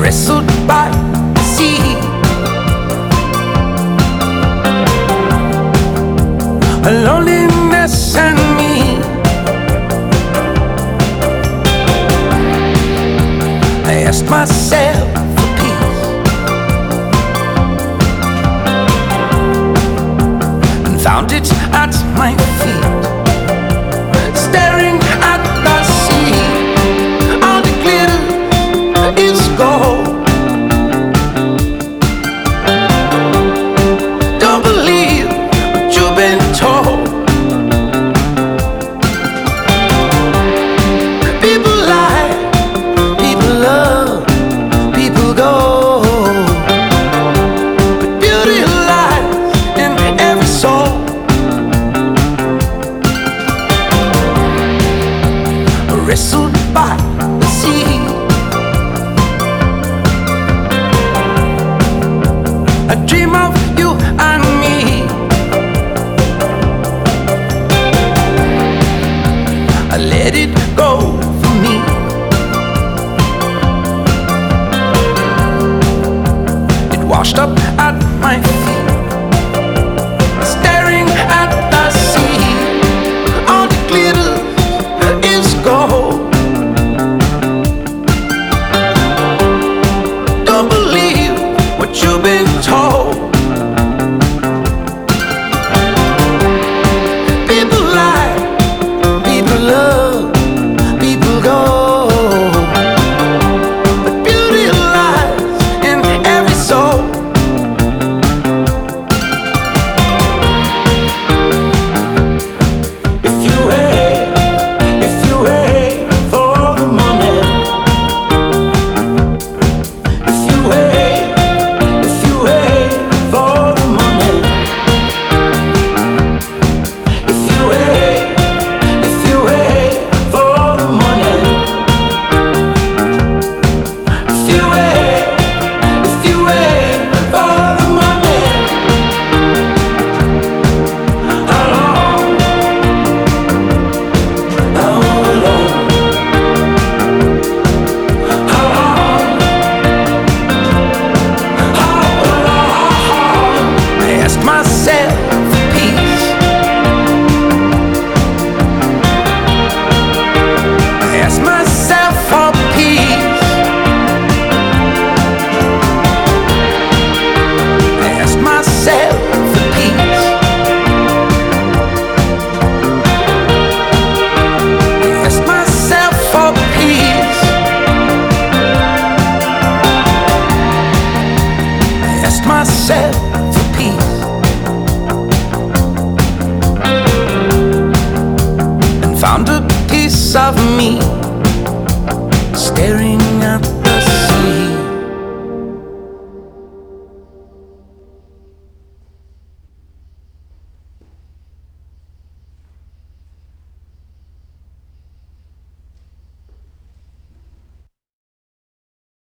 wrestled by the sea. A loneliness and me. I asked myself for peace and found it at my feet, staring at the sea. All the glitter is gold. Don't believe what you've been told. People lie, people love, people go, but beauty lies in every soul. Wrestled by the sea. I dream of you and me. I let it go for me. It washed up at my feet, staring at the sea. All the glitter is gold. Don't believe what you've been told. People lie, people love, people go, but beauty lies in every soul. If you wait for the moment, if you wait for the moment, if you wait for the moment, if you wait for the moment, how long, how long, how long, how long? I ask myself for peace. I ask myself for peace. I ask myself for peace. I ask myself for peace. I ask myself